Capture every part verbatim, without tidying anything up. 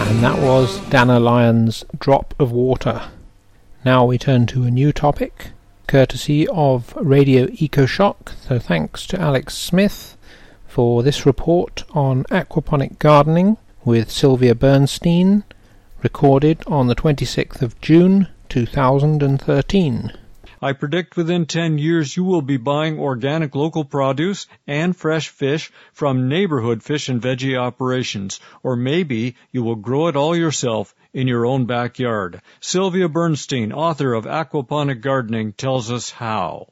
And that was Dana Lyon's Drop of Water. Now we turn to a new topic, courtesy of Radio EcoShock, so thanks to Alex Smith for this report on aquaponic gardening with Sylvia Bernstein, recorded on the twenty-sixth of June two thousand thirteen. I predict within ten years you will be buying organic local produce and fresh fish from neighborhood fish and veggie operations, or maybe you will grow it all yourself in your own backyard. Sylvia Bernstein, author of Aquaponic Gardening, tells us how.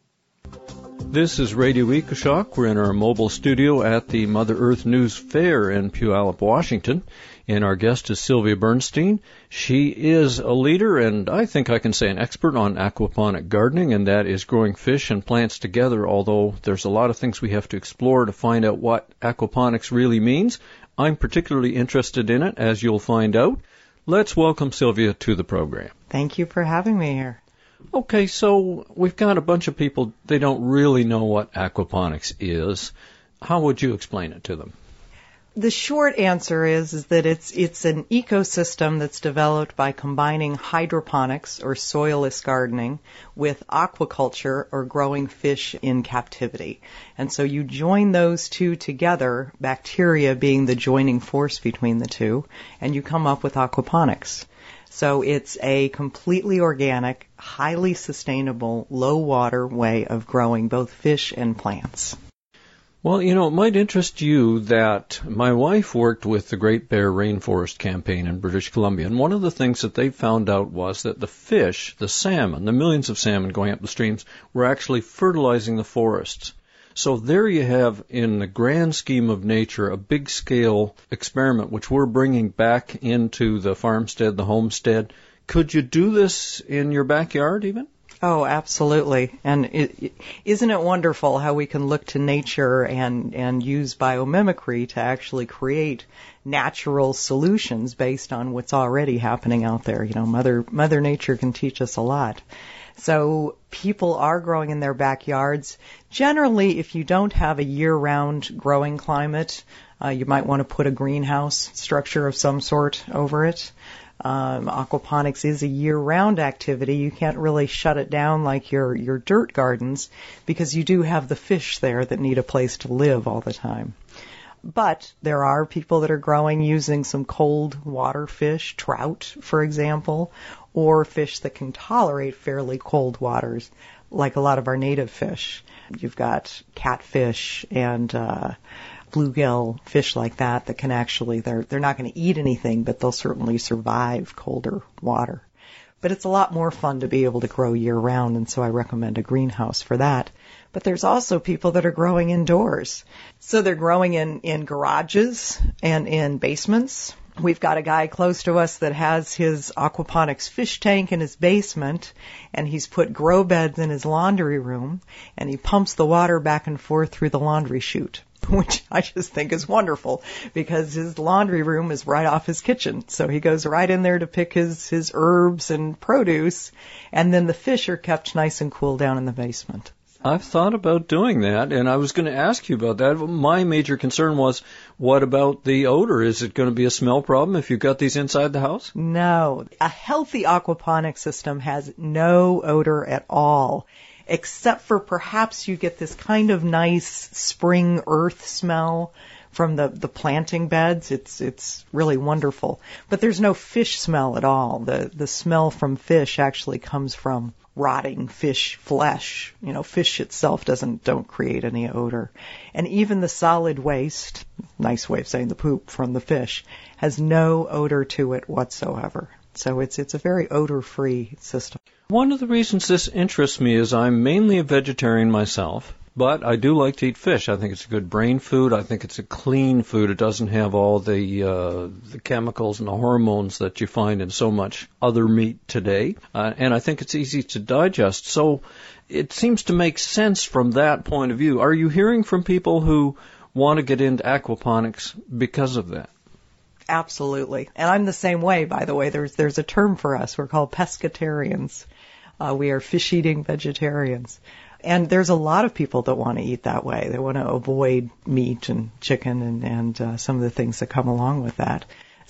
This is Radio EcoShock. We're in our mobile studio at the Mother Earth News Fair in Puyallup, Washington. And our guest is Sylvia Bernstein. She is a leader, and I think I can say an expert on aquaponic gardening, and that is growing fish and plants together, although there's a lot of things we have to explore to find out what aquaponics really means. I'm particularly interested in it, as you'll find out. Let's welcome Sylvia to the program. Thank you for having me here. Okay, so we've got a bunch of people, they don't really know what aquaponics is. How would you explain it to them? The short answer is, is that it's it's an ecosystem that's developed by combining hydroponics, or soilless gardening, with aquaculture, or growing fish in captivity. And so you join those two together, bacteria being the joining force between the two, and you come up with aquaponics. So it's a completely organic, highly sustainable, low-water way of growing both fish and plants. Well, you know, it might interest you that my wife worked with the Great Bear Rainforest Campaign in British Columbia, and one of the things that they found out was that the fish, the salmon, the millions of salmon going up the streams, were actually fertilizing the forests. So there you have, in the grand scheme of nature, a big-scale experiment which we're bringing back into the farmstead, the homestead. Could you do this in your backyard even? Oh, absolutely. And it, it, isn't it wonderful how we can look to nature and, and use biomimicry to actually create natural solutions based on what's already happening out there? You know, Mother, Mother Nature can teach us a lot. So people are growing in their backyards. Generally, if you don't have a year-round growing climate, uh, you might want to put a greenhouse structure of some sort over it. Um, aquaponics is a year-round activity. You can't really shut it down like your, your dirt gardens because you do have the fish there that need a place to live all the time. But there are people that are growing using some cold water fish, trout, for example, or fish that can tolerate fairly cold waters, like a lot of our native fish. You've got catfish and uh bluegill, fish like that that can actually, they're they're not going to eat anything, but they'll certainly survive colder water. But it's a lot more fun to be able to grow year-round, and so I recommend a greenhouse for that. But there's also people that are growing indoors. So they're growing in, in garages and in basements. We've got a guy close to us that has his aquaponics fish tank in his basement, and he's put grow beds in his laundry room, and he pumps the water back and forth through the laundry chute, which I just think is wonderful because his laundry room is right off his kitchen. So he goes right in there to pick his, his herbs and produce, and then the fish are kept nice and cool down in the basement. I've thought about doing that, and I was going to ask you about that. My major concern was, what about the odor? Is it going to be a smell problem if you've got these inside the house? No. A healthy aquaponic system has no odor at all, except for perhaps you get this kind of nice spring earth smell from the, the planting beds. It's it's really wonderful. But there's no fish smell at all. The the smell from fish actually comes from rotting fish flesh. You know, fish itself doesn't don't create any odor. And even the solid waste, nice way of saying the poop from the fish, has no odor to it whatsoever. So it's it's a very odor-free system. One of the reasons this interests me is I'm mainly a vegetarian myself, but I do like to eat fish. I think it's a good brain food. I think it's a clean food. It doesn't have all the uh, the chemicals and the hormones that you find in so much other meat today. Uh, and I think it's easy to digest. So it seems to make sense from that point of view. Are you hearing from people who want to get into aquaponics because of that? Absolutely. And I'm the same way, by the way. There's there's a term for us. We're called pescatarians. Uh, we are fish-eating vegetarians. And there's a lot of people that want to eat that way. They want to avoid meat and chicken and, and uh, some of the things that come along with that.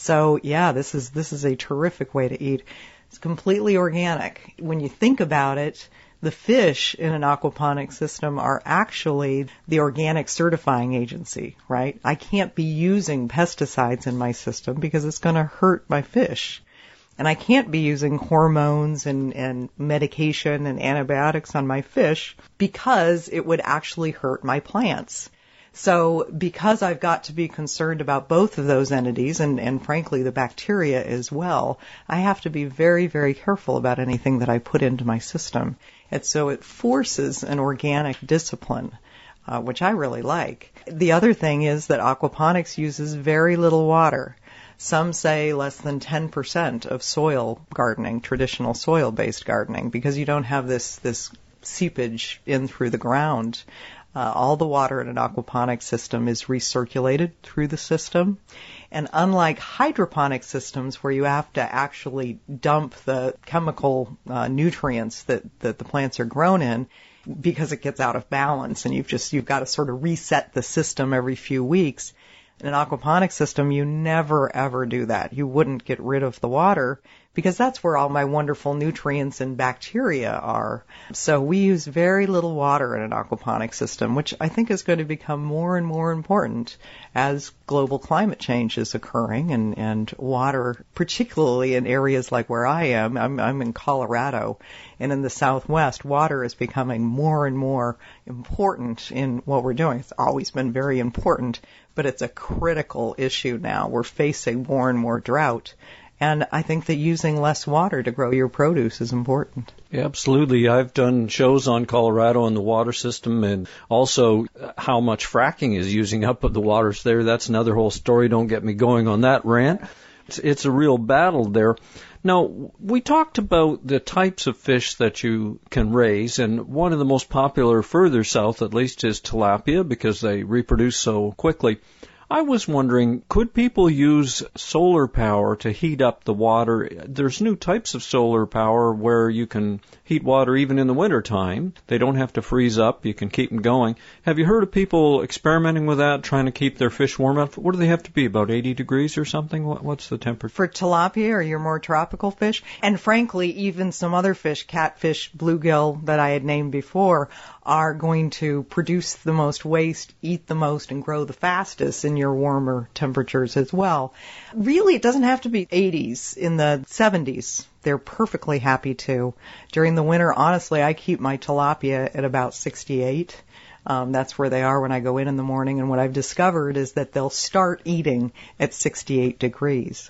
So yeah, this is this is a terrific way to eat. It's completely organic. When you think about it, the fish in an aquaponic system are actually the organic certifying agency, right? I can't be using pesticides in my system because it's going to hurt my fish. And I can't be using hormones and, and medication and antibiotics on my fish because it would actually hurt my plants. So because I've got to be concerned about both of those entities and, and frankly the bacteria as well, I have to be very, very careful about anything that I put into my system. And so it forces an organic discipline, uh, which I really like. The other thing is that aquaponics uses very little water. Some say less than ten percent of soil gardening, traditional soil-based gardening, because you don't have this, this seepage in through the ground. Uh, all the water in an aquaponic system is recirculated through the system. And unlike hydroponic systems where you have to actually dump the chemical uh, nutrients that, that the plants are grown in because it gets out of balance and you've just, you've got to sort of reset the system every few weeks. In an aquaponic system, you never ever do that. You wouldn't get rid of the water because that's where all my wonderful nutrients and bacteria are. So we use very little water in an aquaponic system, which I think is going to become more and more important as global climate change is occurring, and, and water, particularly in areas like where I am, I'm, I'm in Colorado, and in the Southwest, water is becoming more and more important in what we're doing. It's always been very important, but it's a critical issue now. We're facing more and more drought. And I think that using less water to grow your produce is important. Yeah, absolutely. I've done shows on Colorado and the water system, and also how much fracking is using up of the waters there. That's another whole story. Don't get me going on that rant. It's, it's a real battle there. Now, we talked about the types of fish that you can raise, and one of the most popular further south, at least, is tilapia because they reproduce so quickly. I was wondering, could people use solar power to heat up the water? There's new types of solar power where you can heat water even in the wintertime. They don't have to freeze up. You can keep them going. Have you heard of people experimenting with that, trying to keep their fish warm enough? What do they have to be, about eighty degrees or something? What, what's the temperature? For tilapia or your more tropical fish, and frankly, even some other fish, catfish, bluegill that I had named before, are going to produce the most waste, eat the most, and grow the fastest in your warmer temperatures as well. Really, it doesn't have to be eighties. In the seventies, they're perfectly happy to. During the winter, honestly, I keep my tilapia at about sixty-eight. Um, that's where they are when I go in in the morning. And what I've discovered is that they'll start eating at sixty-eight degrees.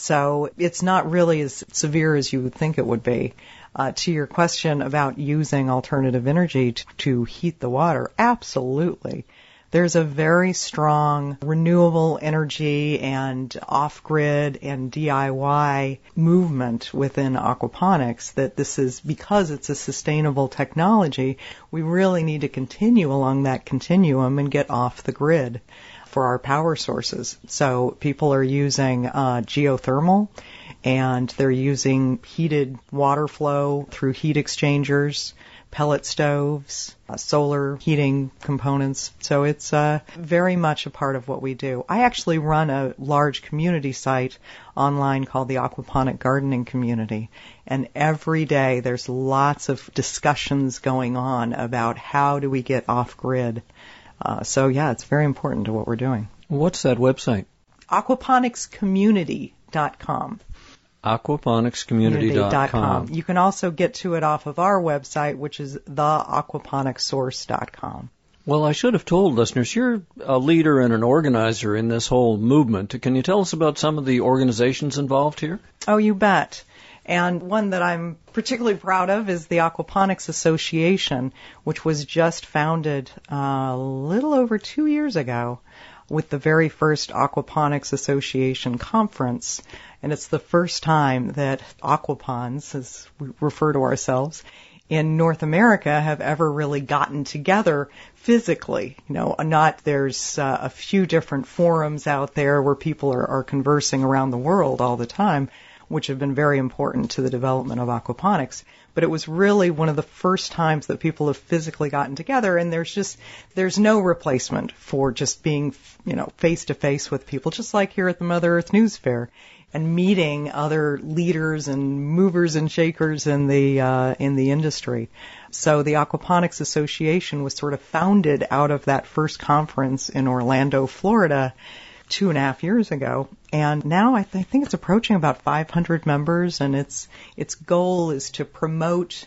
So it's not really as severe as you would think it would be. Uh, to your question about using alternative energy to, to heat the water, absolutely. There's a very strong renewable energy and off-grid and D I Y movement within aquaponics that this is, because it's a sustainable technology, we really need to continue along that continuum and get off the grid for our power sources. So people are using uh, geothermal, and they're using heated water flow through heat exchangers, pellet stoves, uh, solar heating components. So it's uh, very much a part of what we do. I actually run a large community site online called the Aquaponic Gardening Community, and every day there's lots of discussions going on about how do we get off-grid. Uh, so yeah, it's very important to what we're doing. What's that website? aquaponics community dot com. aquaponics community dot com. You can also get to it off of our website, which is the aquaponics source dot com. Well, I should have told listeners, you're a leader and an organizer in this whole movement. Can you tell us about some of the organizations involved here? Oh, you bet. And one that I'm particularly proud of is the Aquaponics Association, which was just founded uh, a little over two years ago with the very first Aquaponics Association conference. And it's the first time that aquapons, as we refer to ourselves, in North America have ever really gotten together physically. You know, not there's uh, a few different forums out there where people are, are conversing around the world all the time. which have been very important to the development of aquaponics. But it was really one of the first times that people have physically gotten together, and there's just, there's no replacement for just being, you know, face to face with people, just like here at the Mother Earth News Fair, and meeting other leaders and movers and shakers in the, uh, in the industry. So the Aquaponics Association was sort of founded out of that first conference in Orlando, Florida, two and a half years ago. And now I, th- I think it's approaching about five hundred members, and its its goal is to promote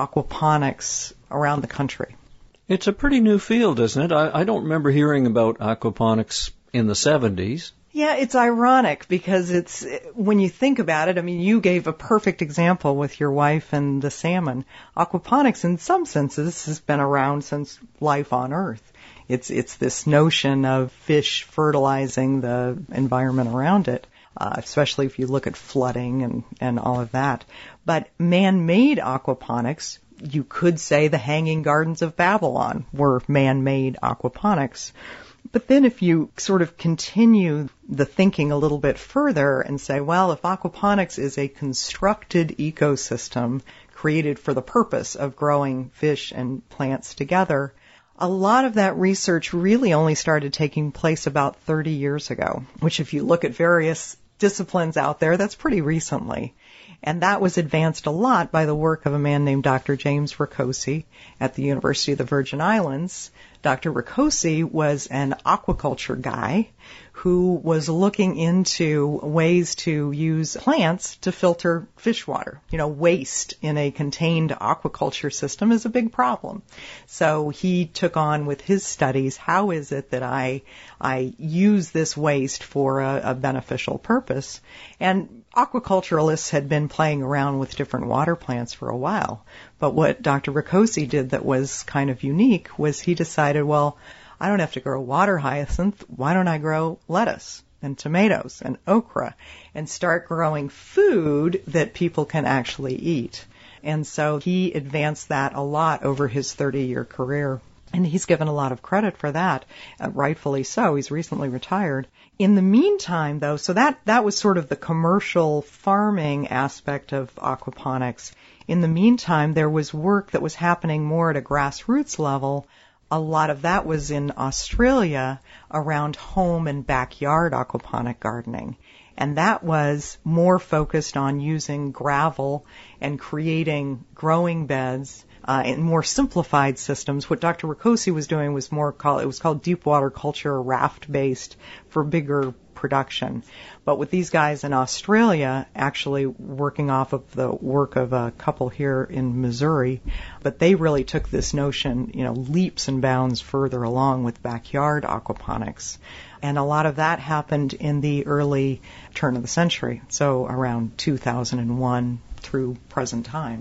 aquaponics around the country. It's a pretty new field, isn't it? I, I don't remember hearing about aquaponics in the seventies. Yeah, it's ironic because it's, when you think about it, I mean, you gave a perfect example with your wife and the salmon. Aquaponics, in some senses, has been around since life on Earth. It's it's this notion of fish fertilizing the environment around it, uh, especially if you look at flooding and, and all of that. But man-made aquaponics, you could say the Hanging Gardens of Babylon were man-made aquaponics. But then if you sort of continue the thinking a little bit further and say, well, if aquaponics is a constructed ecosystem created for the purpose of growing fish and plants together, a lot of that research really only started taking place about thirty years ago, which if you look at various disciplines out there, that's pretty recently. And that was advanced a lot by the work of a man named Doctor James Ricosi at the University of the Virgin Islands. Doctor Ricosi was an aquaculture guy who was looking into ways to use plants to filter fish water. You know, waste in a contained aquaculture system is a big problem. So he took on with his studies, how is it that I I use this waste for a, a beneficial purpose? And aquaculturalists had been playing around with different water plants for a while. But what Doctor Ricosi did that was kind of unique was he decided, well, I don't have to grow water hyacinth. Why don't I grow lettuce and tomatoes and okra and start growing food that people can actually eat? And so he advanced that a lot over his thirty-year career. And he's given a lot of credit for that, uh, rightfully so. He's recently retired. In the meantime, though, so that, that was sort of the commercial farming aspect of aquaponics. In the meantime, there was work that was happening more at a grassroots level. A lot of that was in Australia around home and backyard aquaponic gardening. And that was more focused on using gravel and creating growing beds uh, in more simplified systems. What Doctor Ricosi was doing was more called, it was called deep water culture, raft-based for bigger production. But with these guys in Australia, actually working off of the work of a couple here in Missouri, but they really took this notion, you know, leaps and bounds further along with backyard aquaponics. And a lot of that happened in the early turn of the century, so around two thousand one through present time.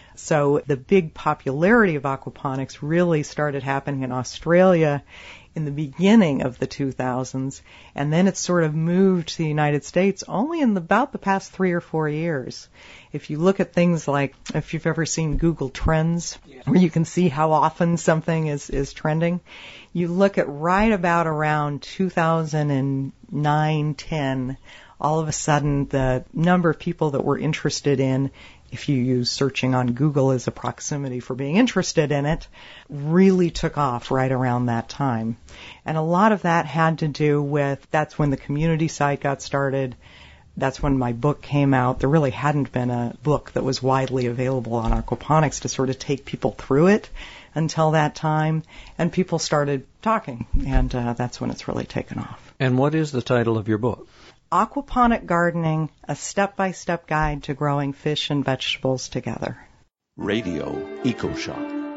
So the big popularity of aquaponics really started happening in Australia in the beginning of the two thousands, and then it sort of moved to the United States only in the, about the past three or four years. If you look at things like, if you've ever seen Google Trends, yeah, where you can see how often something is, is trending, you look at right about around two thousand nine, ten, all of a sudden the number of people that were interested in, if you use searching on Google as a proximity for being interested in it, really took off right around that time. And a lot of that had to do with, that's when the community site got started. That's when my book came out. There really hadn't been a book that was widely available on aquaponics to sort of take people through it until that time. And people started talking, and uh, that's when it's really taken off. And what is the title of your book? Aquaponic Gardening, a step-by-step guide to growing fish and vegetables together. Radio EcoShock.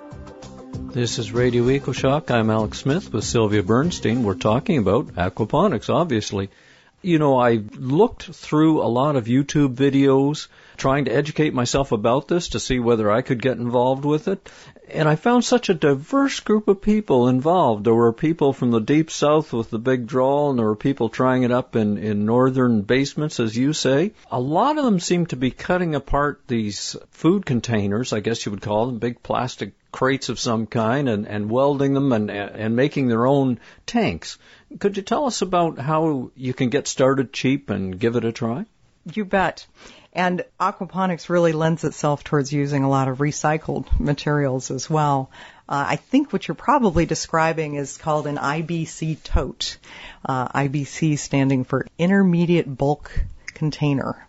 This is Radio EcoShock. I'm Alex Smith with Sylvia Bernstein. We're talking about aquaponics, obviously. You know, I looked through a lot of YouTube videos trying to educate myself about this to see whether I could get involved with it. And I found such a diverse group of people involved. There were people from the deep south with the big drawl, and there were people trying it up in, in northern basements, as you say. A lot of them seem to be cutting apart these food containers, I guess you would call them, big plastic crates of some kind, and, and welding them and, and making their own tanks. Could you tell us about how you can get started cheap and give it a try? You bet. And aquaponics really lends itself towards using a lot of recycled materials as well. Uh, I think what you're probably describing is called an I B C tote. Uh, I B C standing for Intermediate Bulk Container.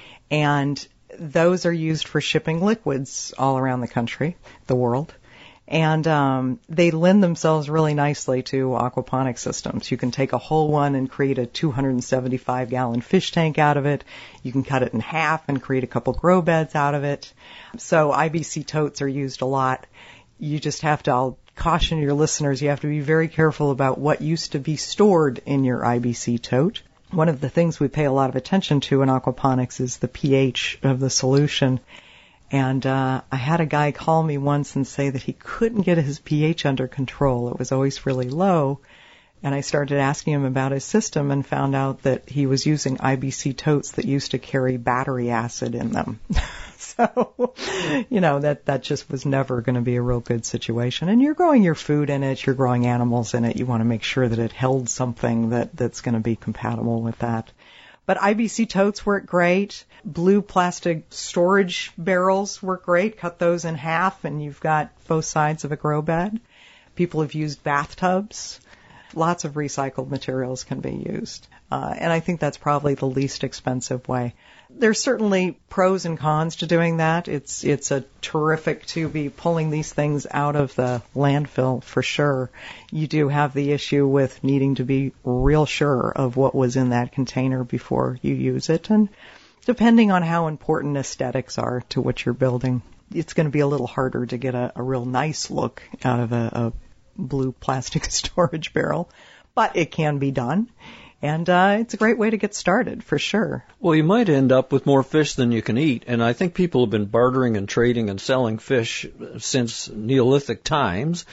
And those are used for shipping liquids all around the country, the world. And um, they lend themselves really nicely to aquaponic systems. You can take a whole one and create a two hundred seventy-five gallon fish tank out of it. You can cut it in half and create a couple grow beds out of it. So I B C totes are used a lot. You just have to, I'll caution your listeners, you have to be very careful about what used to be stored in your I B C tote. One of the things we pay a lot of attention to in aquaponics is the pH of the solution. And uh, I had a guy call me once and say that he couldn't get his pH under control. It was always really low. And I started asking him about his system and found out that he was using I B C totes that used to carry battery acid in them. So, you know, that, that just was never going to be a real good situation. And you're growing your food in it, you're growing animals in it. You want to make sure that it held something that, that's going to be compatible with that. But I B C totes work great. Blue plastic storage barrels work great. Cut those in half and you've got both sides of a grow bed. People have used bathtubs. Lots of recycled materials can be used. Uh, and I think that's probably the least expensive way. There's certainly pros and cons to doing that. It's it's a terrific to be pulling these things out of the landfill for sure. You do have the issue with needing to be real sure of what was in that container before you use it. And depending on how important aesthetics are to what you're building, it's going to be a little harder to get a, a real nice look out of a, a blue plastic storage barrel. But it can be done. And uh, it's a great way to get started, for sure. Well, you might end up with more fish than you can eat. And I think people have been bartering and trading and selling fish since Neolithic times.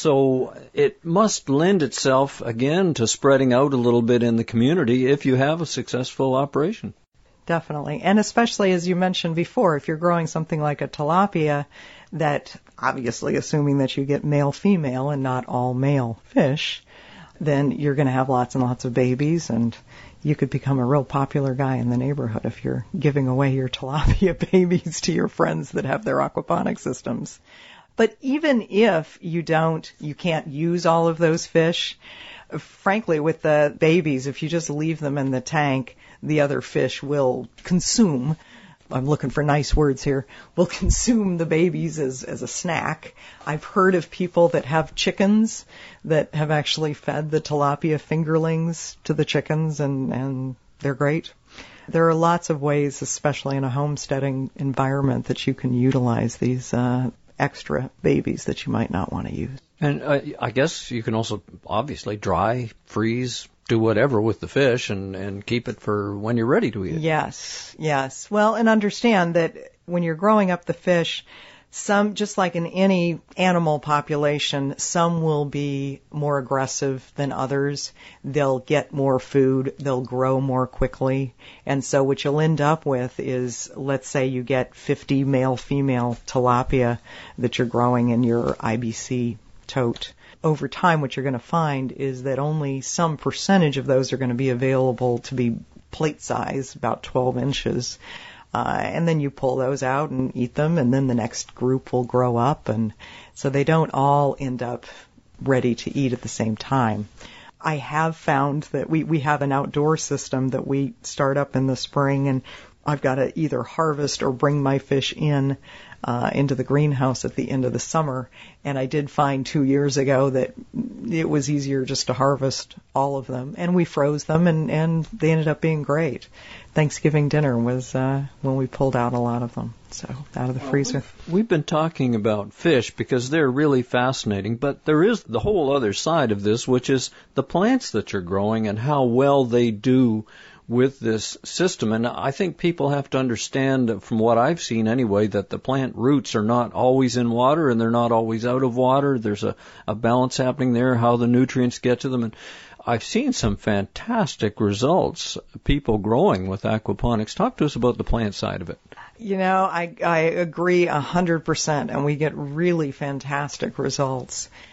So it must lend itself, again, to spreading out a little bit in the community if you have a successful operation. Definitely. And especially, as you mentioned before, if you're growing something like a tilapia, that obviously, assuming that you get male-female and not all male fish, then you're going to have lots and lots of babies, and you could become a real popular guy in the neighborhood if you're giving away your tilapia babies to your friends that have their aquaponic systems. But even if you don't, you can't use all of those fish, frankly, with the babies, if you just leave them in the tank, the other fish will consume, I'm looking for nice words here, will consume the babies as, as a snack. I've heard of people that have chickens that have actually fed the tilapia fingerlings to the chickens, and, and they're great. There are lots of ways, especially in a homesteading environment, that you can utilize these uh, extra babies that you might not want to use. And uh, I guess you can also obviously dry, freeze, do whatever with the fish and, and keep it for when you're ready to eat it. Yes, yes. Well, and understand that when you're growing up the fish, some, just like in any animal population, some will be more aggressive than others. They'll get more food. They'll grow more quickly. And so what you'll end up with is, let's say you get fifty male-female tilapia that you're growing in your I B C tote. Over time, what you're going to find is that only some percentage of those are going to be available to be plate size, about twelve inches. Uh, and then you pull those out and eat them, and then the next group will grow up. And so they don't all end up ready to eat at the same time. I have found that we, we have an outdoor system that we start up in the spring, and I've got to either harvest or bring my fish in uh, into the greenhouse at the end of the summer. And I did find two years ago that it was easier just to harvest all of them. And we froze them, and, and they ended up being great. Thanksgiving dinner was uh, when we pulled out a lot of them, so out of the freezer. Well, we've, we've been talking about fish because they're really fascinating, but there is the whole other side of this, which is the plants that you're growing and how well they do with this system. And I think people have to understand, from what I've seen anyway, that the plant roots are not always in water and they're not always out of water. There's a, a balance happening there, how the nutrients get to them. And I've seen some fantastic results, people growing with aquaponics. Talk to us about the plant side of it. You know, I, I agree one hundred percent, and we get really fantastic results.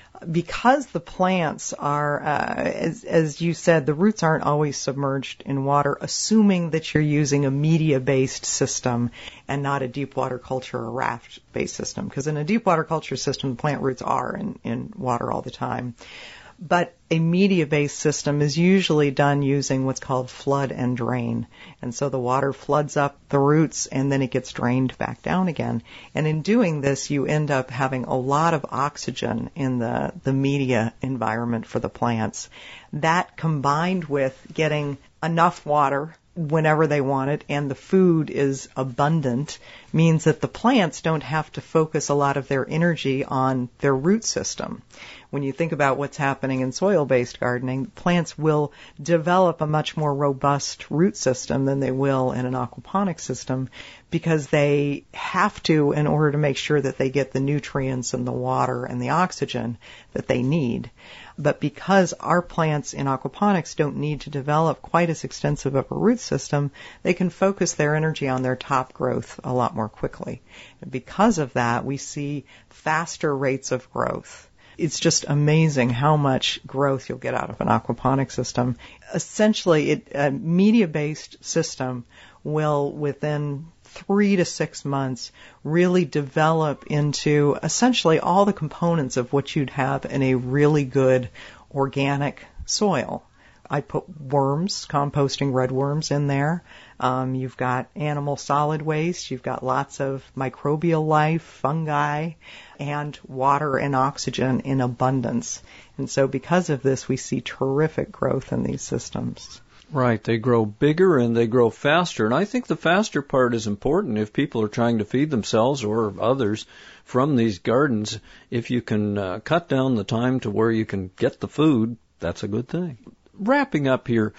Because the plants are, uh, as, as you said, the roots aren't always submerged in water, assuming that you're using a media-based system and not a deep water culture or raft-based system. Because in a deep water culture system, plant roots are in, in water all the time. But a media-based system is usually done using what's called flood and drain. And so the water floods up the roots and then it gets drained back down again. And in doing this, you end up having a lot of oxygen in the, the media environment for the plants. That combined with getting enough water whenever they want it, and the food is abundant, means that the plants don't have to focus a lot of their energy on their root system. When you think about what's happening in soil-based gardening, plants will develop a much more robust root system than they will in an aquaponic system because they have to in order to make sure that they get the nutrients and the water and the oxygen that they need. But because our plants in aquaponics don't need to develop quite as extensive of a root system, they can focus their energy on their top growth a lot more quickly. And because of that, we see faster rates of growth. It's just amazing how much growth you'll get out of an aquaponic system. Essentially, it, a media-based system will, within three to six months, really develop into essentially all the components of what you'd have in a really good organic soil. I put worms, composting red worms in there. Um, you've got animal solid waste. You've got lots of microbial life, fungi, and water and oxygen in abundance. And so because of this, we see terrific growth in these systems. Right, they grow bigger and they grow faster. And I think the faster part is important if people are trying to feed themselves or others from these gardens. If you can uh, cut down the time to where you can get the food, that's a good thing. Wrapping up here,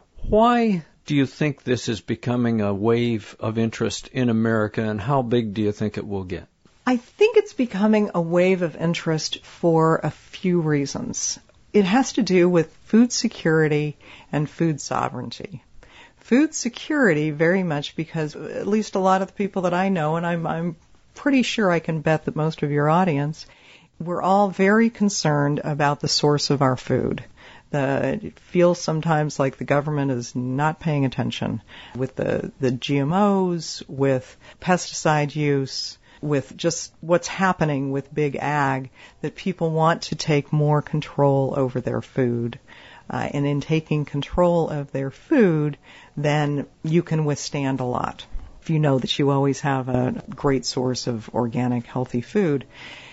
why do you think this is becoming a wave of interest in America, and how big do you think it will get? I think it's becoming a wave of interest for a few reasons. It has to do with food security and food sovereignty. Food security very much because at least a lot of the people that I know, and I'm, I'm pretty sure I can bet that most of your audience, we're all very concerned about the source of our food. The, it feels sometimes like the government is not paying attention with the, the G M Os, with pesticide use, with just what's happening with big ag, that people want to take more control over their food. Uh, and in taking control of their food, then you can withstand a lot. If you know that you always have a great source of organic, healthy food.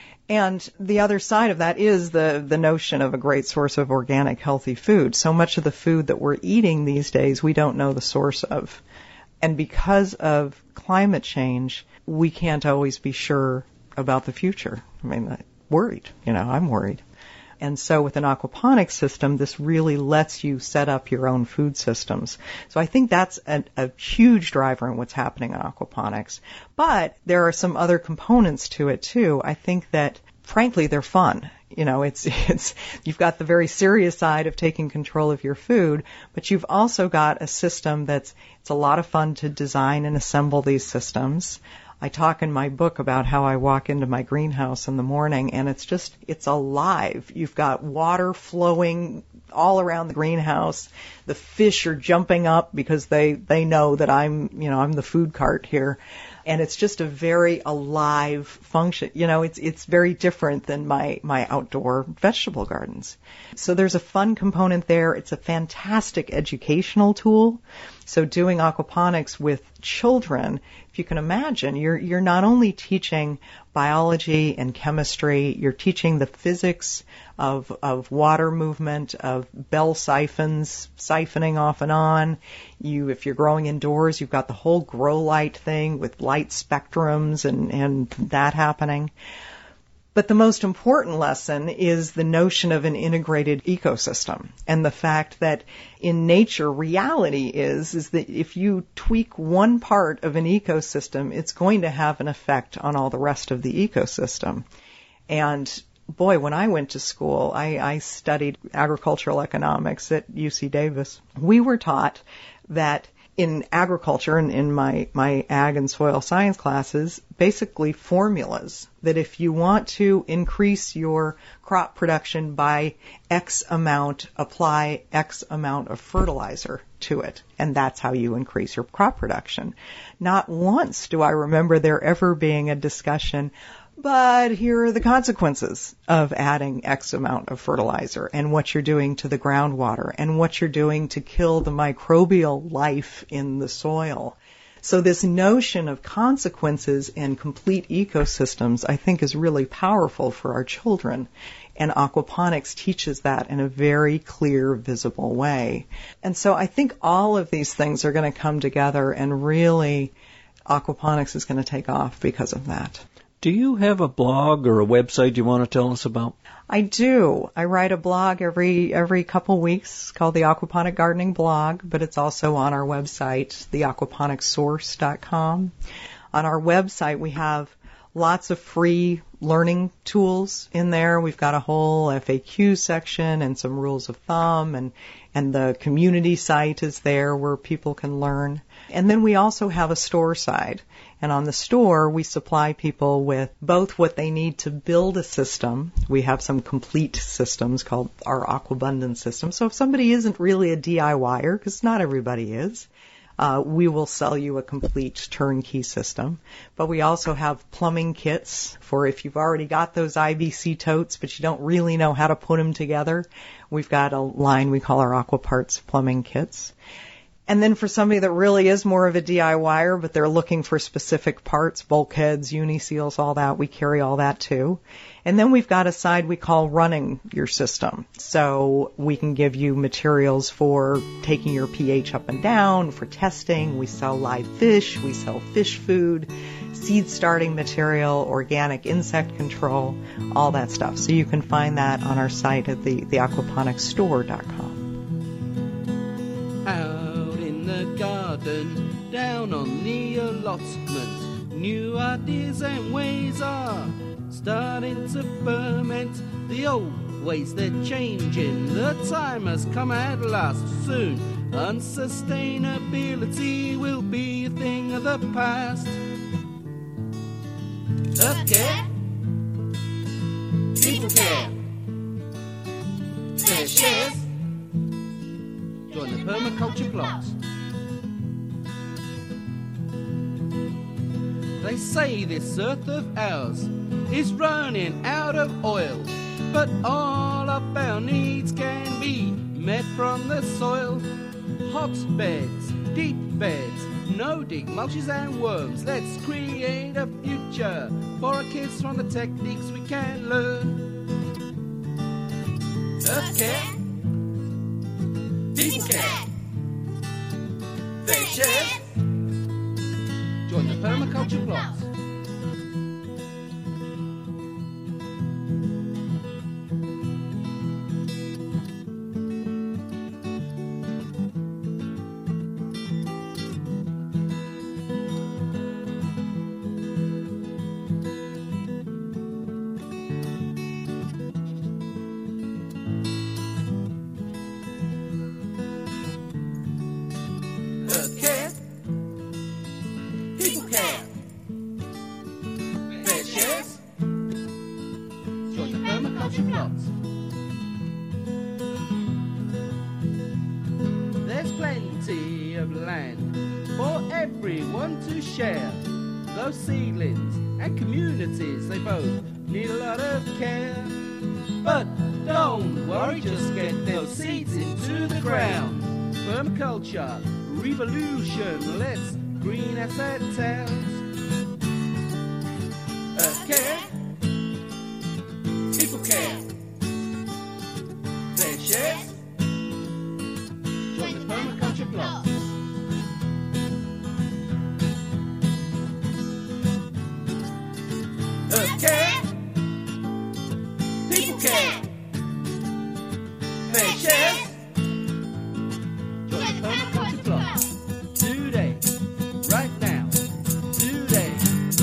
And the other side of that is the, the notion of a great source of organic, healthy food. So much of the food that we're eating these days, we don't know the source of. And because of climate change, we can't always be sure about the future. I mean, worried, you know, I'm worried. And so with an aquaponic system, this really lets you set up your own food systems. So I think that's a, a huge driver in what's happening in aquaponics. But there are some other components to it too. I think that, frankly, they're fun. You know, it's, it's, you've got the very serious side of taking control of your food, but you've also got a system that's, it's a lot of fun to design and assemble these systems. I talk in my book about how I walk into my greenhouse in the morning and it's just, it's alive. You've got water flowing all around the greenhouse. The fish are jumping up because they, they know that I'm, you know, I'm the food cart here. And it's just a very alive function. You know, it's, it's very different than my, my outdoor vegetable gardens. So there's a fun component there. It's a fantastic educational tool. So doing aquaponics with children, if you can imagine, you're, you're not only teaching biology and chemistry, you're teaching the physics of, of water movement, of bell siphons, siphoning off and on. You, if you're growing indoors, you've got the whole grow light thing with light spectrums and, and that happening. But the most important lesson is the notion of an integrated ecosystem and the fact that in nature, reality is, is that if you tweak one part of an ecosystem, it's going to have an effect on all the rest of the ecosystem. And boy, when I went to school, I, I studied agricultural economics at U C Davis. We were taught that in agriculture and in my, my ag and soil science classes, basically formulas that if you want to increase your crop production by X amount, apply X amount of fertilizer to it. And that's how you increase your crop production. Not once do I remember there ever being a discussion, but here are the consequences of adding X amount of fertilizer and what you're doing to the groundwater and what you're doing to kill the microbial life in the soil. So this notion of consequences and complete ecosystems, I think, is really powerful for our children. And aquaponics teaches that in a very clear, visible way. And so I think all of these things are going to come together, and really aquaponics is going to take off because of that. Do you have a blog or a website you want to tell us about? I do. I write a blog every every couple weeks called the Aquaponic Gardening Blog, but it's also on our website, the aquaponic source dot com. On our website, we have lots of free learning tools in there. We've got a whole F A Q section and some rules of thumb, and and the community site is there where people can learn. And then we also have a store side. And on the store, we supply people with both what they need to build a system. We have some complete systems called our Aquabundance system. So if somebody isn't really a DIYer, because not everybody is, uh, we will sell you a complete turnkey system. But we also have plumbing kits for if you've already got those I B C totes, but you don't really know how to put them together. We've got a line we call our Aquaparts plumbing kits. And then for somebody that really is more of a DIYer, but they're looking for specific parts, bulkheads, uniseals, all that, we carry all that too. And then we've got a side we call running your system. So we can give you materials for taking your pH up and down, for testing. We sell live fish, we sell fish food, seed starting material, organic insect control, all that stuff. So you can find that on our site at the, the aquaponic store dot com. Garden, down on the allotment, new ideas and ways are starting to ferment. The old ways they're changing, the time has come at last. Soon unsustainability will be a thing of the past. Earth care, people care, fair shares, join the permaculture plot. They say this earth of ours is running out of oil, but all of our needs can be met from the soil. Hot beds, deep beds, no dig mulches and worms. Let's create a future for our kids from the techniques we can learn. Earth care, people care, fair shares, join the permaculture plot. There's plenty of land for everyone to share. Those seedlings and communities, they both need a lot of care. But don't worry, just get those seeds into the ground. Permaculture, revolution, let's green asset towns. Earth care, people care, fair shares, join the permaculture plot. Earth care, people care, fair shares, join the permaculture plot. Today, right now, today.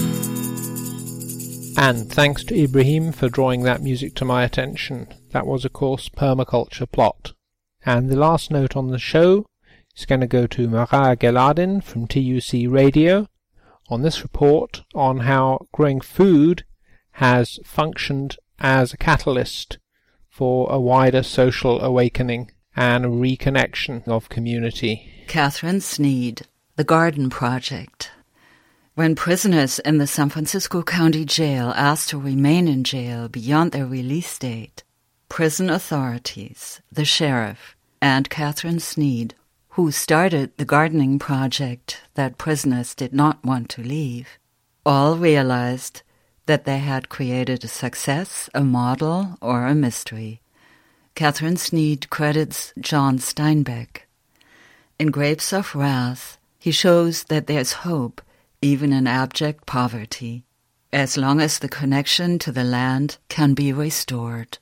And thanks to Ibrahim for drawing that music to my attention. That was, of course, Permaculture Plot. And the last note on the show is going to go to Maria Geladin from T U C Radio on this report on how growing food has functioned as a catalyst for a wider social awakening and reconnection of community. Catherine Sneed, The Garden Project. When prisoners in the San Francisco County Jail asked to remain in jail beyond their release date, prison authorities, the sheriff, and Catherine Sneed, who started the gardening project that prisoners did not want to leave, all realized that they had created a success, a model, or a mystery. Catherine Sneed credits John Steinbeck. In Grapes of Wrath, he shows that there's hope even in abject poverty, as long as the connection to the land can be restored.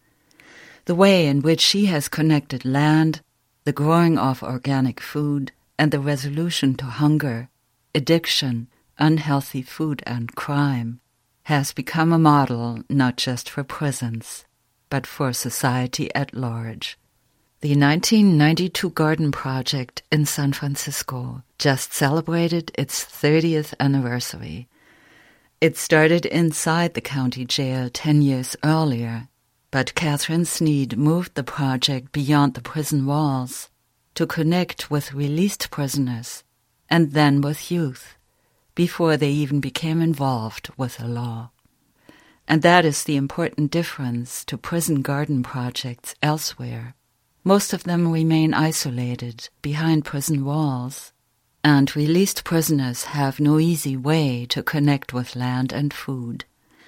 The way in which she has connected land, the growing of organic food, and the resolution to hunger, addiction, unhealthy food, and crime has become a model not just for prisons, but for society at large. The nineteen ninety-two Garden Project in San Francisco just celebrated its thirtieth anniversary. It started inside the county jail ten years earlier, but Catherine Sneed moved the project beyond the prison walls to connect with released prisoners and then with youth, before they even became involved with the law. And that is the important difference to prison garden projects elsewhere. Most of them remain isolated behind prison walls, and released prisoners have no easy way to connect with land and food.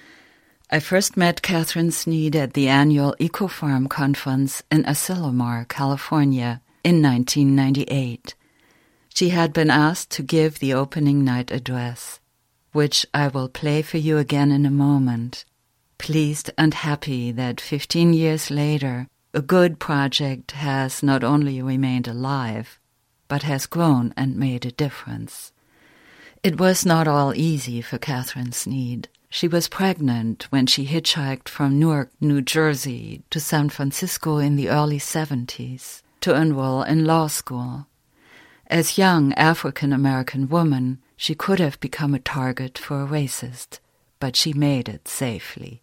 I first met Catherine Sneed at the annual EcoFarm conference in Asilomar, California, in nineteen ninety-eight. She had been asked to give the opening night address, which I will play for you again in a moment, pleased and happy that fifteen years later, a good project has not only remained alive, but has grown and made a difference. It was not all easy for Catherine Sneed. She was pregnant when she hitchhiked from Newark, New Jersey to San Francisco in the early seventies to enroll in law school. As young African-American woman, she could have become a target for a racist, but she made it safely.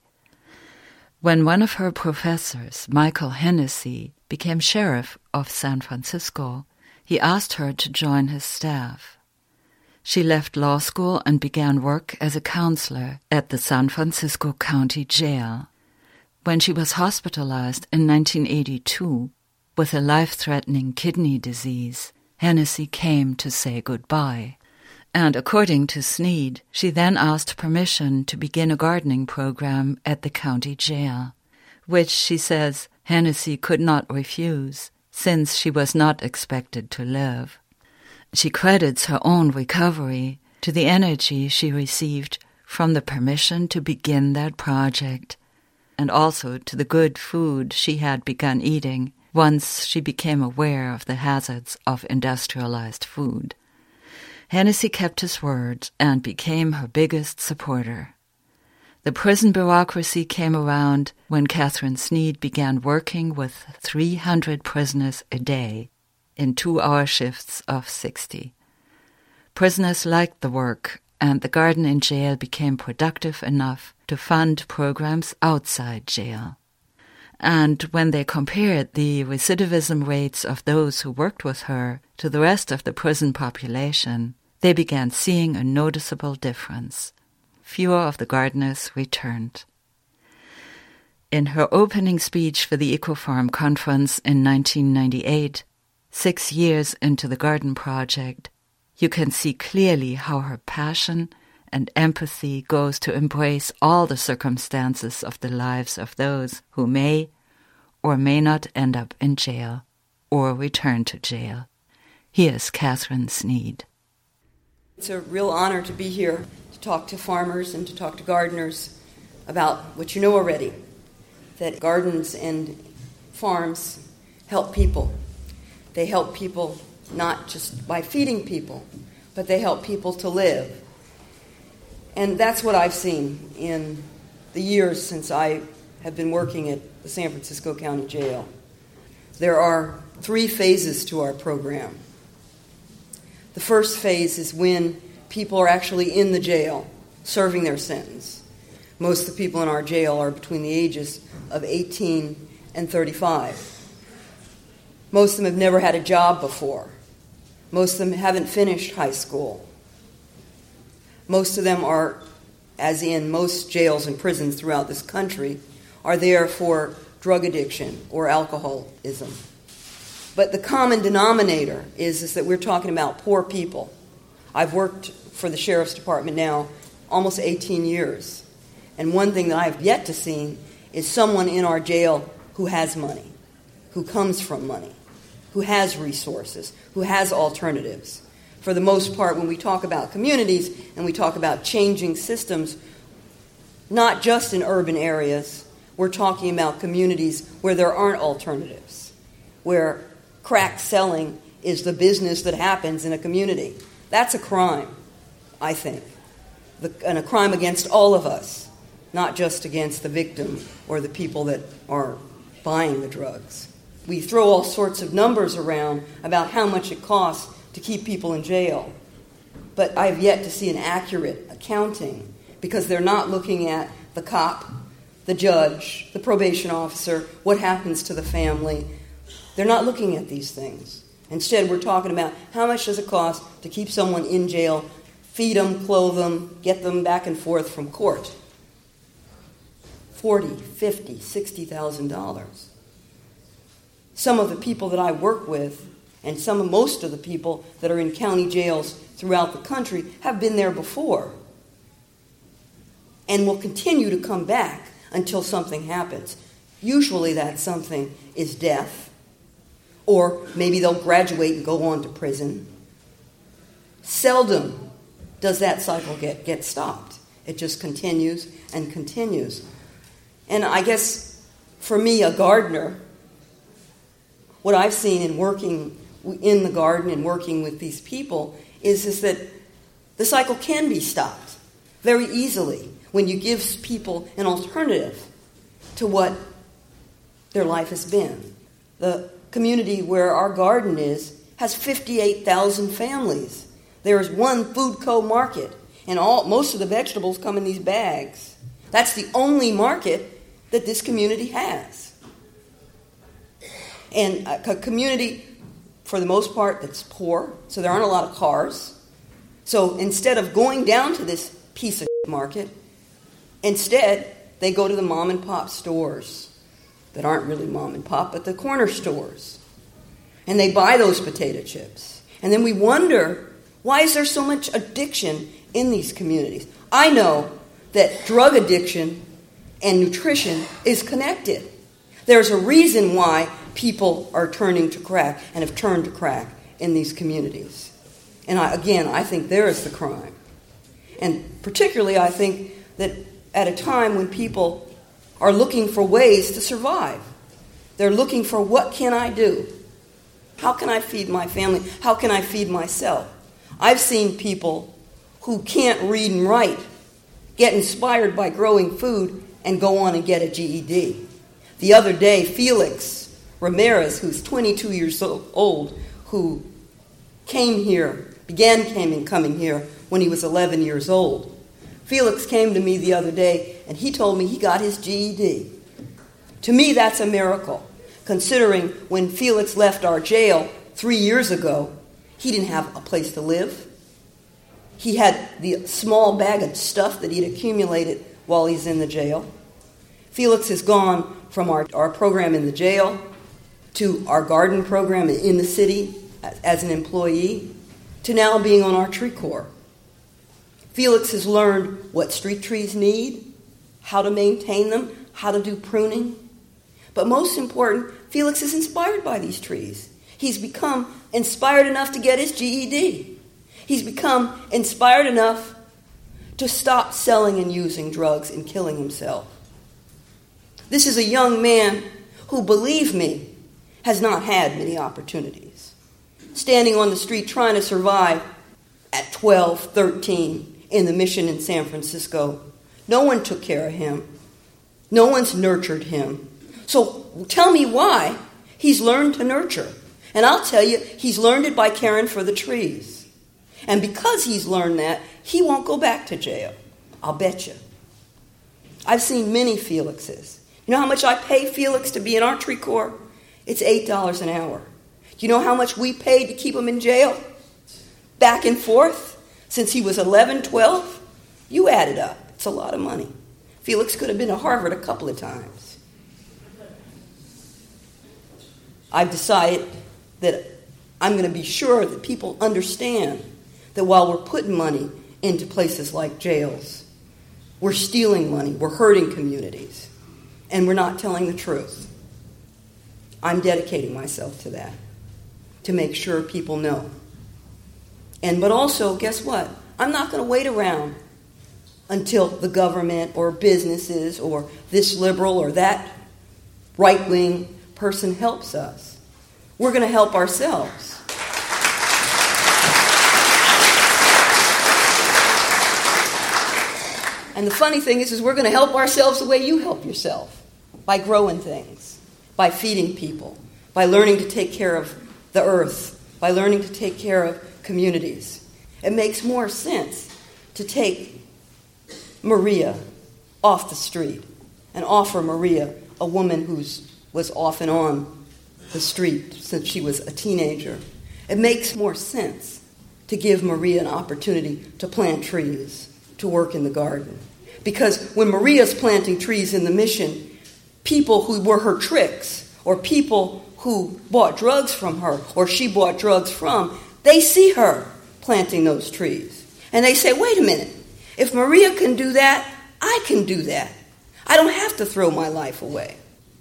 When one of her professors, Michael Hennessy, became sheriff of San Francisco, he asked her to join his staff. She left law school and began work as a counselor at the San Francisco County Jail. When she was hospitalized in nineteen eighty-two with a life-threatening kidney disease, Hennessy came to say goodbye. And according to Sneed, she then asked permission to begin a gardening program at the county jail, which, she says, Hennessy could not refuse, since she was not expected to live. She credits her own recovery to the energy she received from the permission to begin that project, and also to the good food she had begun eating once she became aware of the hazards of industrialized food. Hennessy kept his word and became her biggest supporter. The prison bureaucracy came around when Catherine Sneed began working with three hundred prisoners a day in two-hour shifts of sixty. Prisoners liked the work, and the garden in jail became productive enough to fund programs outside jail. And when they compared the recidivism rates of those who worked with her to the rest of the prison population, they began seeing a noticeable difference. Fewer of the gardeners returned. In her opening speech for the EcoFarm conference in nineteen ninety-eight, six years into the garden project, you can see clearly how her passion and empathy goes to embrace all the circumstances of the lives of those who may or may not end up in jail or return to jail. Here's Catherine Sneed. It's a real honor to be here to talk to farmers and to talk to gardeners about what you know already, that gardens and farms help people. They help people not just by feeding people, but they help people to live. And that's what I've seen in the years since I have been working at the San Francisco County Jail. There are three phases to our program. The first phase is when people are actually in the jail, serving their sentence. Most of the people in our jail are between the ages of eighteen and thirty-five. Most of them have never had a job before. Most of them haven't finished high school. Most of them are, as in most jails and prisons throughout this country, are there for drug addiction or alcoholism. But the common denominator is, is that we're talking about poor people. I've worked for the Sheriff's Department now almost eighteen years. And one thing that I've yet to see is someone in our jail who has money, who comes from money, who has resources, who has alternatives. For the most part, when we talk about communities and we talk about changing systems, not just in urban areas, we're talking about communities where there aren't alternatives, where crack selling is the business that happens in a community. That's a crime, I think, the, and a crime against all of us, not just against the victim or the people that are buying the drugs. We throw all sorts of numbers around about how much it costs to keep people in jail, but I've yet to see an accurate accounting because they're not looking at the cop, the judge, the probation officer, what happens to the family. They're not looking at these things. Instead, we're talking about how much does it cost to keep someone in jail, feed them, clothe them, get them back and forth from court. Forty, fifty, sixty thousand dollars. Some of the people that I work with, and some of most of the people that are in county jails throughout the country, have been there before, and will continue to come back until something happens. Usually, that something is death, or maybe they'll graduate and go on to prison. Seldom does that cycle get, get stopped. It just continues and continues. And I guess for me, a gardener, what I've seen in working in the garden and working with these people is, is that the cycle can be stopped very easily when you give people an alternative to what their life has been. The community where our garden is has fifty-eight thousand families. There is one food co-market, and all most of the vegetables come in these bags. That's the only market that this community has. And a community, for the most part, that's poor, so there aren't a lot of cars. So instead of going down to this piece of market, instead they go to the mom and pop stores that aren't really mom and pop, but the corner stores. And they buy those potato chips. And then we wonder, why is there so much addiction in these communities? I know that drug addiction and nutrition is connected. There's a reason why people are turning to crack and have turned to crack in these communities. And I, again, I think there is the crime. And particularly, I think that at a time when people are looking for ways to survive, they're looking for, what can I do? How can I feed my family? How can I feed myself? I've seen people who can't read and write get inspired by growing food and go on and get a G E D. The other day, Felix Ramirez, who's twenty-two years old, who came here, began came coming here when he was eleven years old. Felix came to me the other day, and he told me he got his G E D. To me, that's a miracle, considering when Felix left our jail three years ago, he didn't have a place to live. He had the small bag of stuff that he'd accumulated while he's in the jail. Felix has gone from our, our program in the jail to our garden program in the city as an employee to now being on our tree corps. Felix has learned what street trees need, how to maintain them, how to do pruning. But most important, Felix is inspired by these trees. He's become inspired enough to get his G E D. He's become inspired enough to stop selling and using drugs and killing himself. This is a young man who, believe me, has not had many opportunities. Standing on the street trying to survive at twelve, thirteen in the mission in San Francisco. No one took care of him. No one's nurtured him. So tell me why he's learned to nurture. And I'll tell you, he's learned it by caring for the trees. And because he's learned that, he won't go back to jail. I'll bet you. I've seen many Felixes. You know how much I pay Felix to be in Archery Corps? It's eight dollars an hour. Do you know how much we paid to keep him in jail? Back and forth, since he was eleven, twelve? You add it up. It's a lot of money. Felix could have been to Harvard a couple of times. I've decided that I'm going to be sure that people understand that while we're putting money into places like jails, we're stealing money, we're hurting communities, and we're not telling the truth. I'm dedicating myself to that, to make sure people know. And but also, guess what? I'm not going to wait around until the government or businesses or this liberal or that right-wing person helps us. We're going to help ourselves. And the funny thing is, is we're going to help ourselves the way you help yourself, by growing things, by feeding people, by learning to take care of the earth, by learning to take care of communities. It makes more sense to take Maria off the street and offer Maria, a woman who was off and on the street since she was a teenager. It makes more sense to give Maria an opportunity to plant trees, to work in the garden. Because when Maria's planting trees in the mission, people who were her tricks, or people who bought drugs from her, or she bought drugs from, they see her planting those trees. And they say, wait a minute, if Maria can do that, I can do that. I don't have to throw my life away.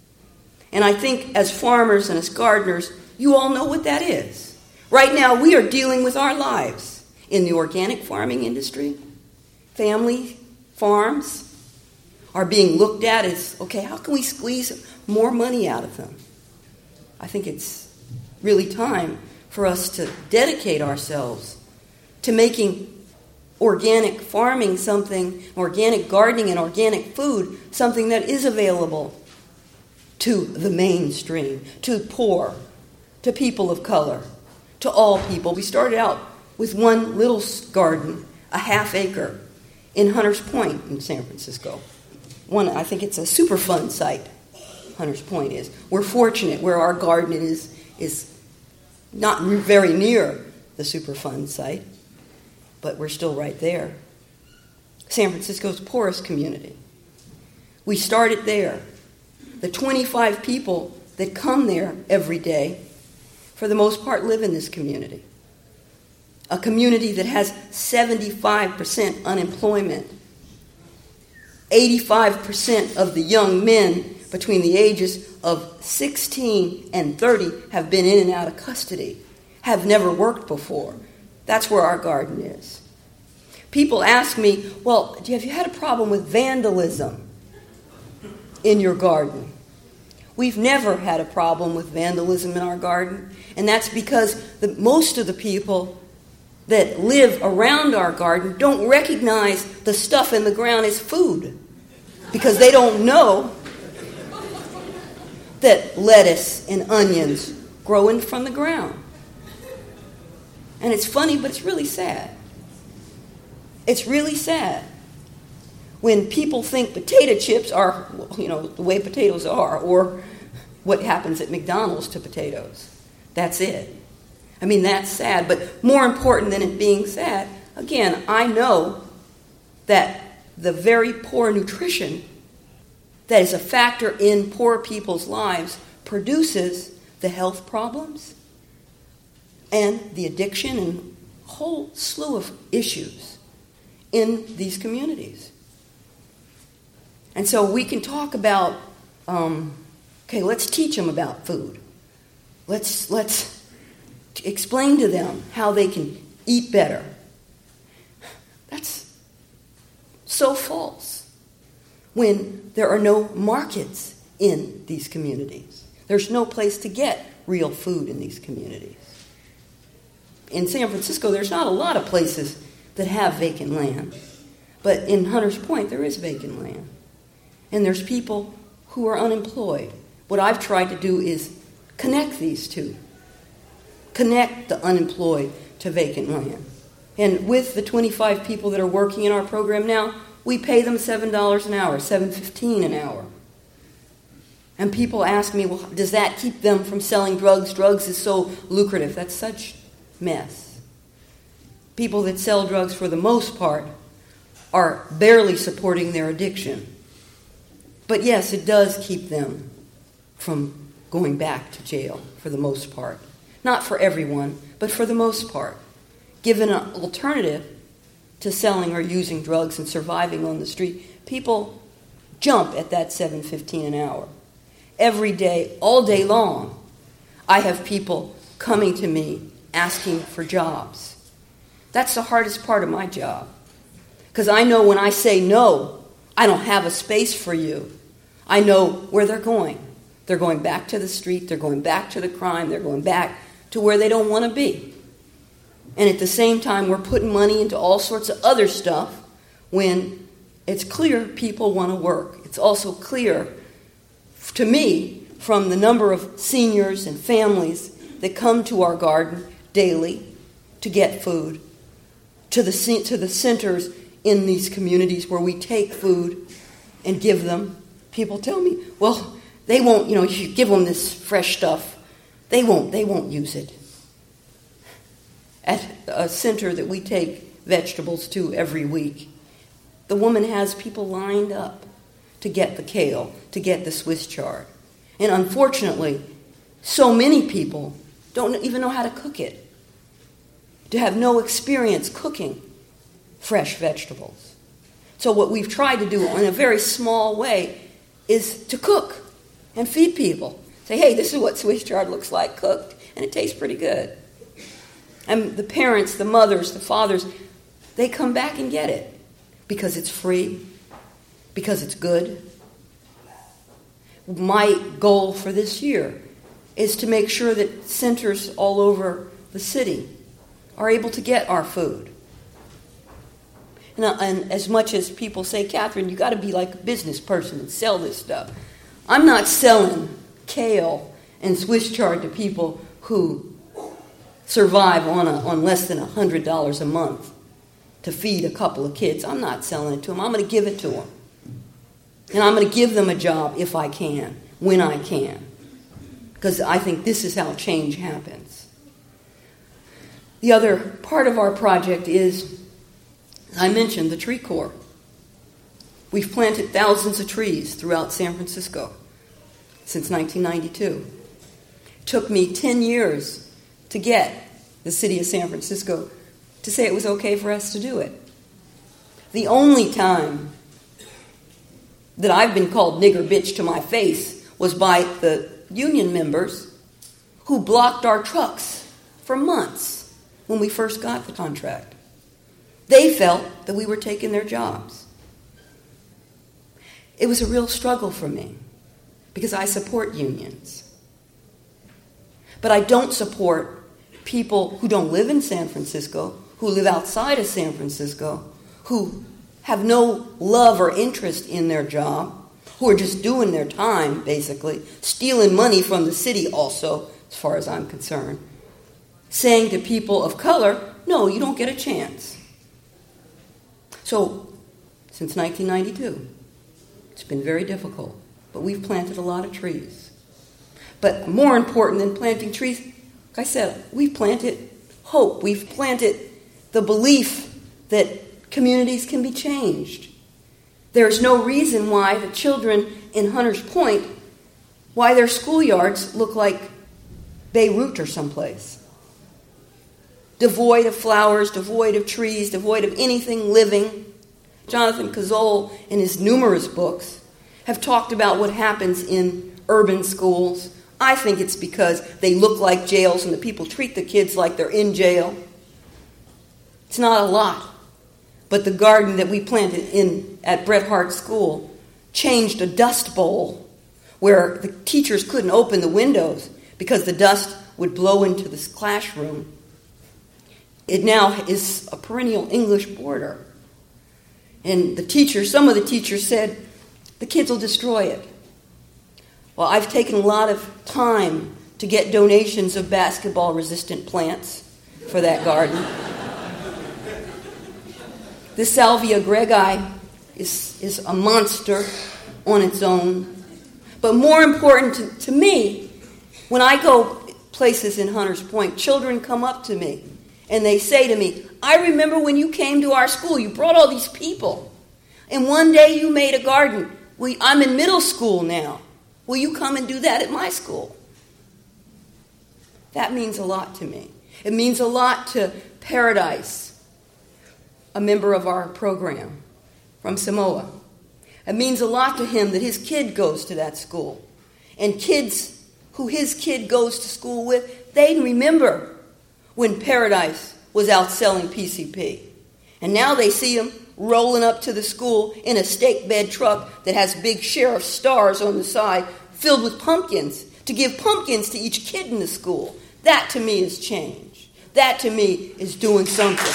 And I think as farmers and as gardeners, you all know what that is. Right now, we are dealing with our lives in the organic farming industry. Family farms are being looked at as, okay, how can we squeeze more money out of them? I think it's really time for us to dedicate ourselves to making organic farming something, organic gardening and organic food, something that is available to the mainstream, to poor, to people of color, to all people. We started out with one little garden, a half acre, in Hunters Point in San Francisco. One, I think it's a Superfund site, Hunters Point is. We're fortunate where our garden is, is not very near the Superfund site, but we're still right there. San Francisco's poorest community. We started there. The twenty-five people that come there every day, for the most part, live in this community. A community that has seventy-five percent unemployment. eighty-five percent of the young men between the ages of sixteen and thirty have been in and out of custody, have never worked before. That's where our garden is. People ask me, well, have you had a problem with vandalism in your garden? We've never had a problem with vandalism in our garden, and that's because the, most of the people that live around our garden don't recognize the stuff in the ground as food, because they don't know that lettuce and onions grow in from the ground. And it's funny, but it's really sad. It's really sad when people think potato chips are, you know, the way potatoes are, or what happens at McDonald's to potatoes. That's it. I mean, that's sad, but more important than it being sad, again, I know that the very poor nutrition that is a factor in poor people's lives produces the health problems and the addiction and a whole slew of issues in these communities. And so we can talk about, um, okay, let's teach them about food. Let's let's explain to them how they can eat better. That's so false when there are no markets in these communities. There's no place to get real food in these communities. In San Francisco, there's not a lot of places that have vacant land. But in Hunters Point, there is vacant land. And there's people who are unemployed. What I've tried to do is connect these two. Connect the unemployed to vacant land. And with the twenty-five people that are working in our program now, we pay them seven dollars an hour, seven fifteen an hour. And people ask me, well, does that keep them from selling drugs? Drugs is so lucrative. That's such mess. People that sell drugs, for the most part, are barely supporting their addiction. But yes, it does keep them from going back to jail, for the most part. Not for everyone, but for the most part. Given an alternative to selling or using drugs and surviving on the street, people jump at that seven fifteen an hour. Every day, all day long, I have people coming to me asking for jobs. That's the hardest part of my job. Because I know when I say no, I don't have a space for you. I know where they're going. They're going back to the street, they're going back to the crime, they're going back to where they don't want to be. And at the same time, we're putting money into all sorts of other stuff when it's clear people want to work. It's also clear to me, from the number of seniors and families that come to our garden daily to get food, to the to the centers in these communities where we take food and give them, people tell me, well, they won't, you know, you give them this fresh stuff, they won't, they won't use it. At a center that we take vegetables to every week, the woman has people lined up to get the kale, to get the Swiss chard. And unfortunately, so many people don't even know how to cook it, to have no experience cooking fresh vegetables. So what we've tried to do in a very small way is to cook and feed people. Say, hey, this is what Swiss chard looks like cooked, and it tastes pretty good. And the parents, the mothers, the fathers, they come back and get it because it's free, because it's good. My goal for this year is to make sure that centers all over the city are able to get our food. And, uh, and as much as people say, Catherine, you got to be like a business person and sell this stuff. I'm not selling kale and Swiss chard to people who survive on a, on less than one hundred dollars a month to feed a couple of kids. I'm not selling it to them. I'm going to give it to them. And I'm going to give them a job if I can, when I can. Because I think this is how change happens. The other part of our project is, I mentioned the Tree Corps. We've planted thousands of trees throughout San Francisco since nineteen ninety-two. It took me ten years to get the city of San Francisco to say it was okay for us to do it. The only time that I've been called nigger bitch to my face was by the union members who blocked our trucks for months when we first got the contract. They felt that we were taking their jobs. It was a real struggle for me because I support unions. But I don't support people who don't live in San Francisco, who live outside of San Francisco, who have no love or interest in their job, who are just doing their time, basically, stealing money from the city also, as far as I'm concerned, saying to people of color, no, you don't get a chance. So, since nineteen ninety-two, it's been very difficult, but we've planted a lot of trees. But more important than planting trees, like I said, we've planted hope. We've planted the belief that communities can be changed. There's no reason why the children in Hunters Point, why their schoolyards look like Beirut or someplace. Devoid of flowers, devoid of trees, devoid of anything living. Jonathan Kazol, in his numerous books, have talked about what happens in urban schools. I think it's because they look like jails and the people treat the kids like they're in jail. It's not a lot. But the garden that we planted in at Bret Harte School changed a dust bowl where the teachers couldn't open the windows because the dust would blow into this classroom. It now is a perennial English border. And the teachers, some of the teachers said, the kids will destroy it. Well, I've taken a lot of time to get donations of basketball-resistant plants for that garden. The Salvia gregae is, is a monster on its own. But more important to, to me, when I go places in Hunters Point, children come up to me and they say to me, I remember when you came to our school, you brought all these people, and one day you made a garden. Well, I'm in middle school now. Will you come and do that at my school? That means a lot to me. It means a lot to Paradise, a member of our program from Samoa. It means a lot to him that his kid goes to that school. And kids who his kid goes to school with, they remember when Paradise was out selling P C P. And now they see him rolling up to the school in a stake bed truck that has big sheriff stars on the side filled with pumpkins to give pumpkins to each kid in the school. That to me is change. That to me is doing something.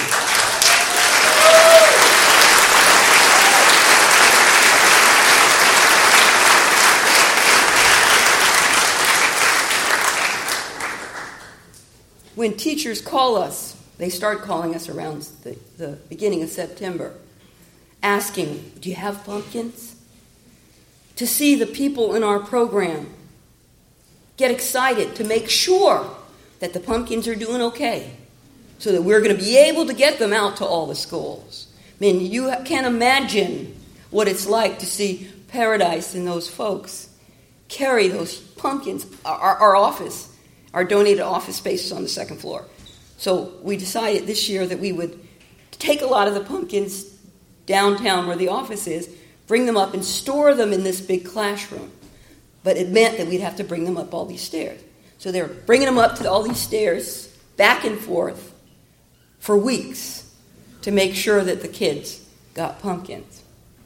When teachers call us, they start calling us around the, the beginning of September, asking, do you have pumpkins? To see the people in our program get excited to make sure that the pumpkins are doing okay, so that we're going to be able to get them out to all the schools. I mean, you can't imagine what it's like to see Paradise and those folks carry those pumpkins. Our, our office, our donated office space is on the second floor. So we decided this year that we would take a lot of the pumpkins downtown where the office is, bring them up and store them in this big classroom. But it meant that we'd have to bring them up all these stairs. So they were bringing them up to all these stairs, back and forth, for weeks to make sure that the kids got pumpkins.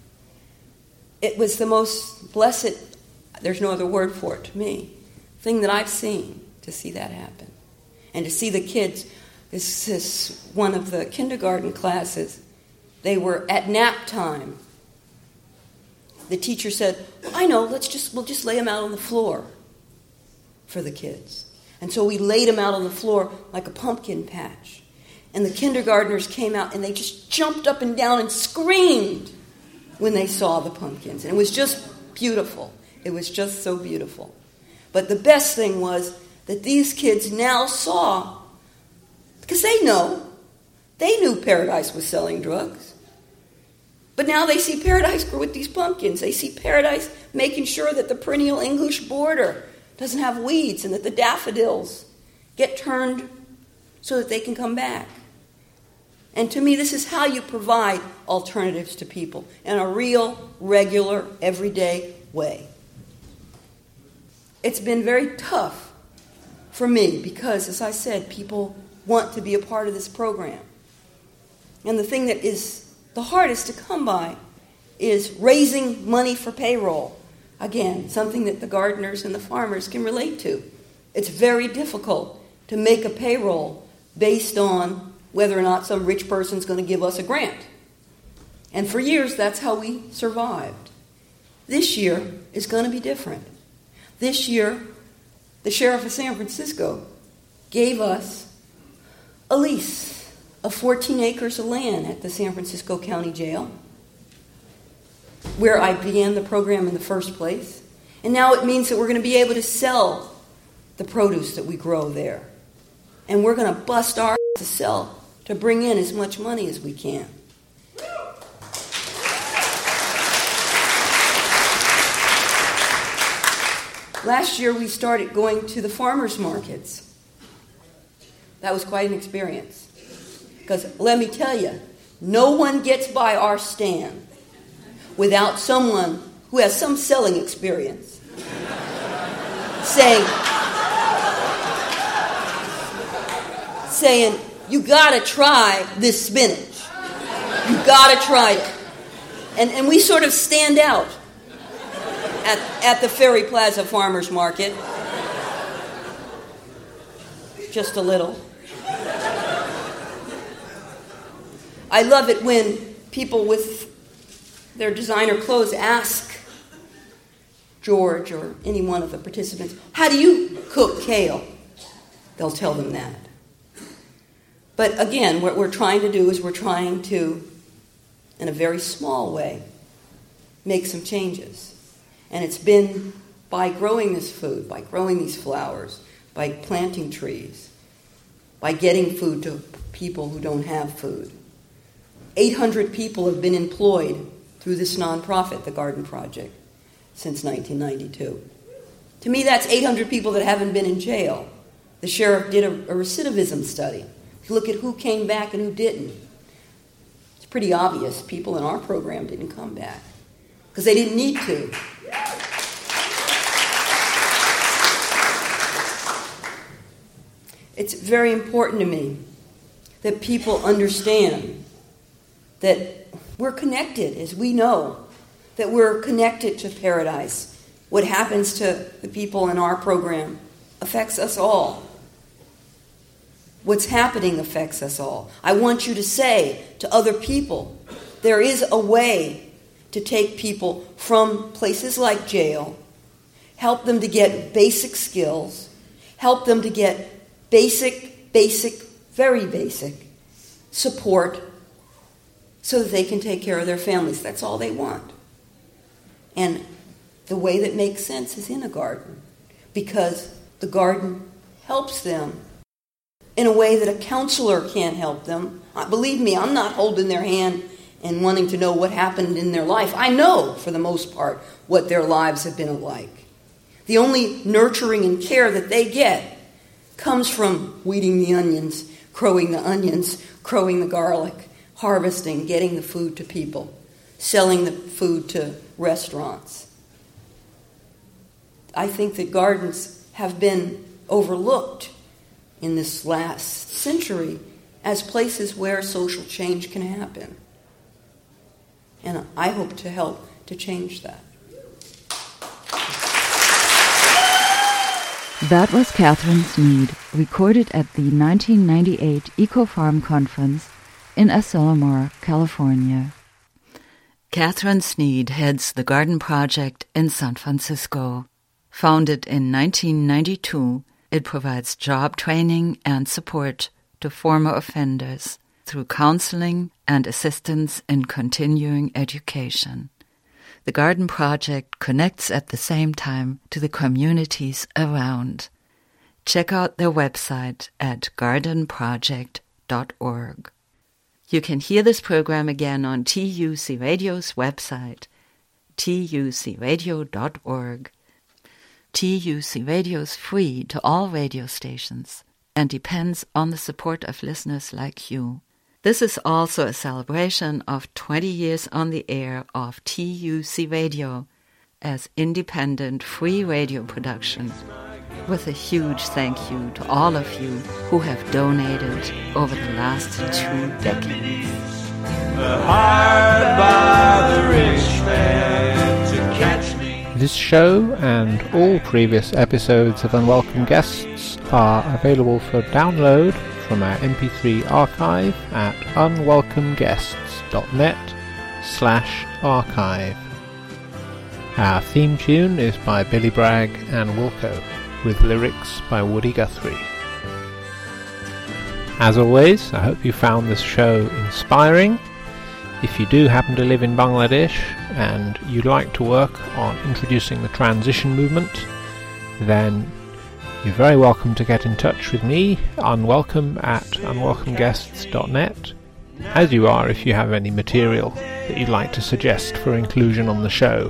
It was the most blessed, there's no other word for it to me, thing that I've seen to see that happen. And to see the kids, this is one of the kindergarten classes, they were at nap time. The teacher said, I know, let's just, we'll just lay them out on the floor for the kids. And so we laid them out on the floor like a pumpkin patch. And the kindergartners came out and they just jumped up and down and screamed when they saw the pumpkins. And it was just beautiful. It was just so beautiful. But the best thing was that these kids now saw, because they know, they knew Paradise was selling drugs. But now they see Paradise grow with these pumpkins. They see Paradise making sure that the perennial English border doesn't have weeds and that the daffodils get turned so that they can come back. And to me, this is how you provide alternatives to people in a real, regular, everyday way. It's been very tough for me because, as I said, people want to be a part of this program. And the thing that is the hardest to come by is raising money for payroll. Again, something that the gardeners and the farmers can relate to. It's very difficult to make a payroll based on whether or not some rich person's going to give us a grant. And for years, that's how we survived. This year is going to be different. This year, the sheriff of San Francisco gave us a lease of fourteen acres of land at the San Francisco County Jail, where I began the program in the first place. And now it means that we're going to be able to sell the produce that we grow there. And we're going to bust our ass to sell, to bring in as much money as we can. Last year we started going to the farmers markets. That was quite an experience. Because let me tell you, no one gets by our stand without someone who has some selling experience saying, saying, you gotta try this spinach. You gotta try it. And, and we sort of stand out at, at the Ferry Plaza Farmers Market. Just a little. I love it when people with their designer clothes ask George or any one of the participants, how do you cook kale? They'll tell them that. But again, what we're trying to do is we're trying to in a very small way, make some changes. And it's been by growing this food, by growing these flowers, by planting trees, by getting food to people who don't have food. eight hundred people have been employed through this nonprofit, the Garden Project, since nineteen ninety-two. To me, that's eight hundred people that haven't been in jail. The sheriff did a, a recidivism study. Look at who came back and who didn't. It's pretty obvious people in our program didn't come back because they didn't need to. It's very important to me that people understand that we're connected, as we know, that we're connected to paradise. What happens to the people in our program affects us all. What's happening affects us all. I want you to say to other people, there is a way to take people from places like jail, help them to get basic skills, help them to get basic, basic, very basic support so that they can take care of their families. That's all they want. And the way that makes sense is in a garden, because the garden helps them in a way that a counselor can't help them. Believe me, I'm not holding their hand and wanting to know what happened in their life. I know, for the most part, what their lives have been like. The only nurturing and care that they get comes from weeding the onions, crowing the onions, crowing the garlic, harvesting, getting the food to people, selling the food to restaurants. I think that gardens have been overlooked in this last century as places where social change can happen. And I hope to help to change that. That was Catherine Sneed, recorded at the nineteen ninety-eight Eco-Farm Conference in Asilomar, California. Catherine Sneed heads the Garden Project in San Francisco. Founded in nineteen ninety-two, it provides job training and support to former offenders through counseling and assistance in continuing education. The Garden Project connects at the same time to the communities around. Check out their website at garden project dot org. You can hear this program again on T U C Radio's website, T U C radio dot org. T U C Radio is free to all radio stations and depends on the support of listeners like you. This is also a celebration of twenty years on the air of T U C Radio as independent free radio production, with a huge thank you to all of you who have donated over the last two decades. Hired by the rich man to catch me. This show and all previous episodes of Unwelcome Guests are available for download from our M P three archive at unwelcomeguests.net slash archive. Our theme tune is by Billy Bragg and Wilco, with lyrics by Woody Guthrie. As always, I hope you found this show inspiring. If you do happen to live in Bangladesh and you'd like to work on introducing the transition movement, then you're very welcome to get in touch with me, unwelcome at unwelcomeguests dot net, as you are if you have any material that you'd like to suggest for inclusion on the show.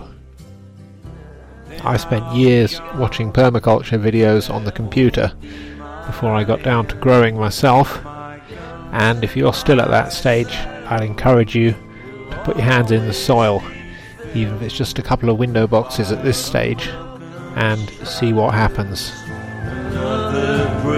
I spent years watching permaculture videos on the computer before I got down to growing myself, and if you're still at that stage, I'd encourage you to put your hands in the soil, even if it's just a couple of window boxes at this stage, and see what happens. Another